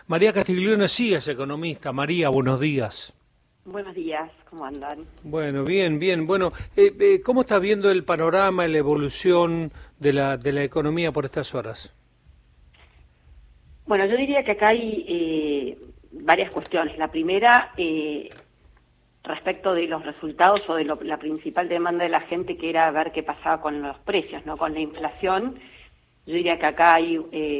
María Castiglione sí es economista. María, buenos días. Buenos días, ¿cómo andan? Bueno, bien, bien. Bueno, ¿cómo está viendo el panorama, la evolución de la economía por estas horas? Bueno, yo diría que acá hay varias cuestiones. La primera, respecto de los resultados o de la principal demanda de la gente, que era ver qué pasaba con los precios, ¿no? Con la inflación. Yo diría que acá hay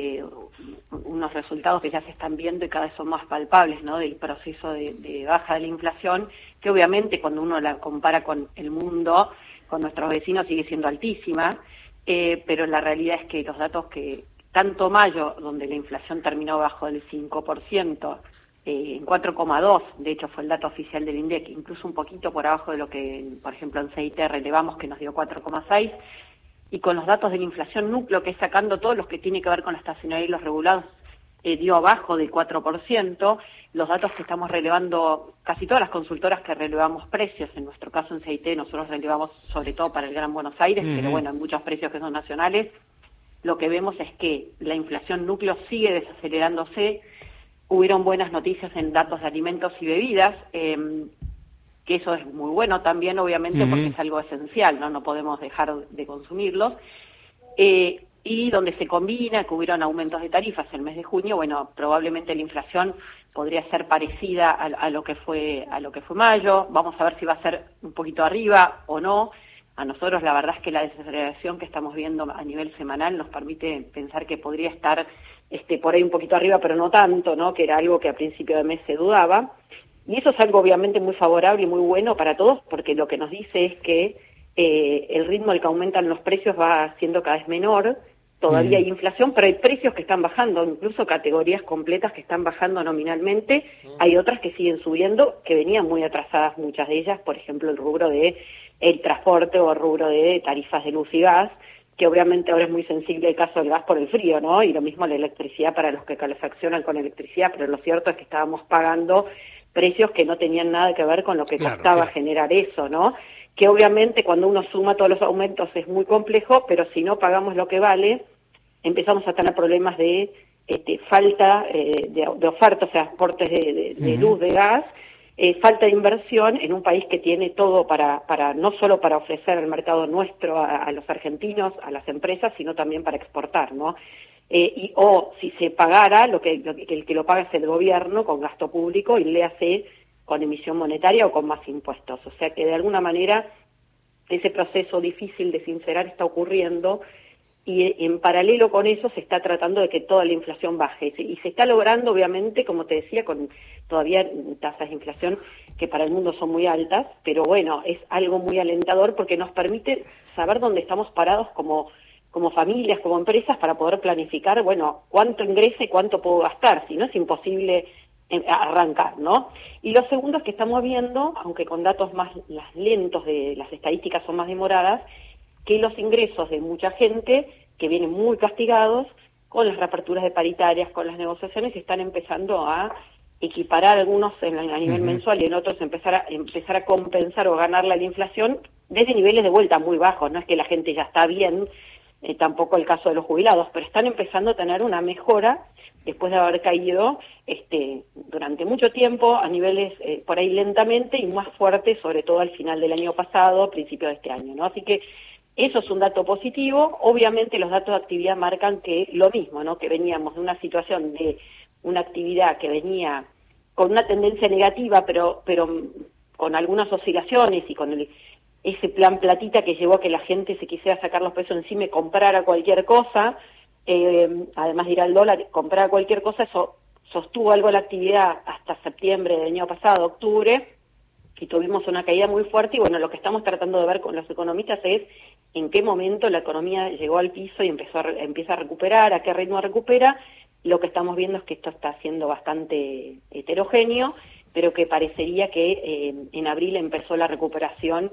unos resultados que ya se están viendo y cada vez son más palpables, ¿no? Del proceso de baja de la inflación, que obviamente cuando uno la compara con el mundo, con nuestros vecinos, sigue siendo altísima, pero la realidad es que los datos que, tanto mayo, donde la inflación terminó bajo del 5%, en 4,2, de hecho fue el dato oficial del INDEC, incluso un poquito por abajo de lo que, por ejemplo, en CIT relevamos, que nos dio 4,6, y con los datos de la inflación núcleo, que es sacando todos los que tiene que ver con la estacionalidad y los regulados, dio abajo del 4%, los datos que estamos relevando, casi todas las consultoras que relevamos precios, en nuestro caso en CIT nosotros relevamos sobre todo para el Gran Buenos Aires, pero bueno, hay muchos precios que son nacionales, lo que vemos es que la inflación núcleo sigue desacelerándose. Hubieron buenas noticias en datos de alimentos y bebidas, que eso es muy bueno también, obviamente, porque es algo esencial, no podemos dejar de consumirlos. Y donde se combina, que hubieron aumentos de tarifas el mes de junio, bueno, probablemente la inflación podría ser parecida a lo que fue mayo. Vamos a ver si va a ser un poquito arriba o no. A nosotros la verdad es que la desaceleración que estamos viendo a nivel semanal nos permite pensar que podría estar por ahí un poquito arriba, pero no tanto, ¿no? Que era algo que a principio de mes se dudaba. Y eso es algo obviamente muy favorable y muy bueno para todos, porque lo que nos dice es que el ritmo al que aumentan los precios va siendo cada vez menor. Todavía hay inflación, pero hay precios que están bajando, incluso categorías completas que están bajando nominalmente. Hay otras que siguen subiendo, que venían muy atrasadas muchas de ellas, por ejemplo el rubro de el transporte o el rubro de tarifas de luz y gas, que obviamente ahora es muy sensible el caso del gas por el frío, ¿no? Y lo mismo la electricidad para los que calefaccionan con electricidad, pero lo cierto es que estábamos pagando precios que no tenían nada que ver con lo que costaba generar eso, ¿no? Que obviamente cuando uno suma todos los aumentos es muy complejo, pero si no pagamos lo que vale, empezamos a tener problemas de falta de oferta, o sea, aportes de luz, de gas, falta de inversión en un país que tiene todo para no solo para ofrecer al mercado nuestro, a los argentinos, a las empresas, sino también para exportar, ¿no? O si se pagara, el que lo paga es el gobierno con gasto público y le hace con emisión monetaria o con más impuestos. O sea que de alguna manera ese proceso difícil de sincerar está ocurriendo y en paralelo con eso se está tratando de que toda la inflación baje. Y se está logrando, obviamente, como te decía, con todavía tasas de inflación que para el mundo son muy altas, pero bueno, es algo muy alentador porque nos permite saber dónde estamos parados como familias, como empresas, para poder planificar, bueno, cuánto ingresa y cuánto puedo gastar, si no es imposible arrancar, ¿no? Y lo segundo es que estamos viendo, aunque con datos más lentos, las estadísticas son más demoradas, que los ingresos de mucha gente que vienen muy castigados con las reaperturas de paritarias, con las negociaciones, están empezando a equiparar algunos a nivel mensual y en otros empezar a compensar o ganar la inflación desde niveles de vuelta muy bajos. No es que la gente ya está bien, tampoco el caso de los jubilados, pero están empezando a tener una mejora después de haber caído durante mucho tiempo a niveles por ahí lentamente y más fuerte, sobre todo al final del año pasado, principio de este año, ¿no? Así que eso es un dato positivo. Obviamente los datos de actividad marcan que lo mismo, ¿no? Que veníamos de una situación de una actividad que venía con una tendencia negativa, pero con algunas oscilaciones y con ese plan platita que llevó a que la gente se quisiera sacar los pesos encima y comprara cualquier cosa, además de ir al dólar, comprara cualquier cosa. Eso sostuvo algo la actividad hasta septiembre del año pasado, octubre, y tuvimos una caída muy fuerte. Y bueno, lo que estamos tratando de ver con los economistas es en qué momento la economía llegó al piso y empieza a recuperar, a qué ritmo recupera. Lo que estamos viendo es que esto está siendo bastante heterogéneo, pero que parecería que en abril empezó la recuperación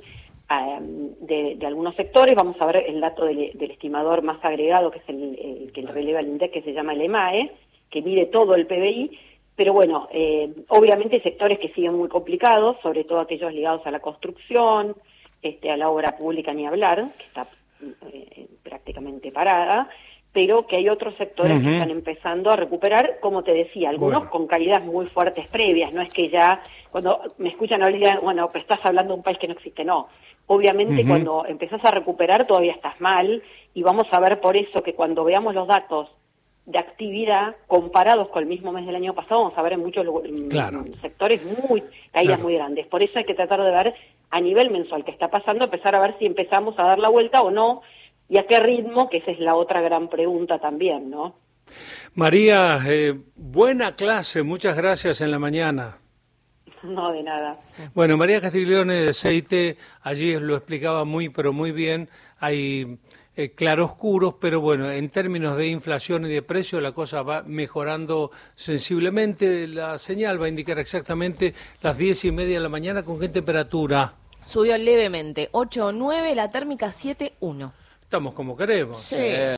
de algunos sectores. Vamos a ver el dato del estimador más agregado, que es el que releva el INDEC, que se llama el EMAE, que mide todo el PBI. Pero bueno, obviamente hay sectores que siguen muy complicados, sobre todo aquellos ligados a la construcción, a la obra pública ni hablar, que está prácticamente parada, pero que hay otros sectores que están empezando a recuperar, como te decía, algunos con caídas muy fuertes previas, no es que ya, cuando me escuchan ahora digan, bueno, pues estás hablando de un país que no existe, no. Obviamente cuando empezás a recuperar todavía estás mal, y vamos a ver por eso que cuando veamos los datos de actividad comparados con el mismo mes del año pasado, vamos a ver en muchos sectores caídas muy grandes. Por eso hay que tratar de ver a nivel mensual qué está pasando, empezar a ver si empezamos a dar la vuelta o no, y a qué ritmo, que esa es la otra gran pregunta también, ¿no? María, buena clase, muchas gracias en la mañana. No, de nada. Bueno, María Castiglione de CEITE, allí lo explicaba pero muy bien, hay claroscuros, pero bueno, en términos de inflación y de precio la cosa va mejorando sensiblemente, la señal va a indicar exactamente las 10:30 de la mañana. ¿Con qué temperatura? Subió levemente, 8 o 9, la térmica 7,1. Estamos como queremos. Sí.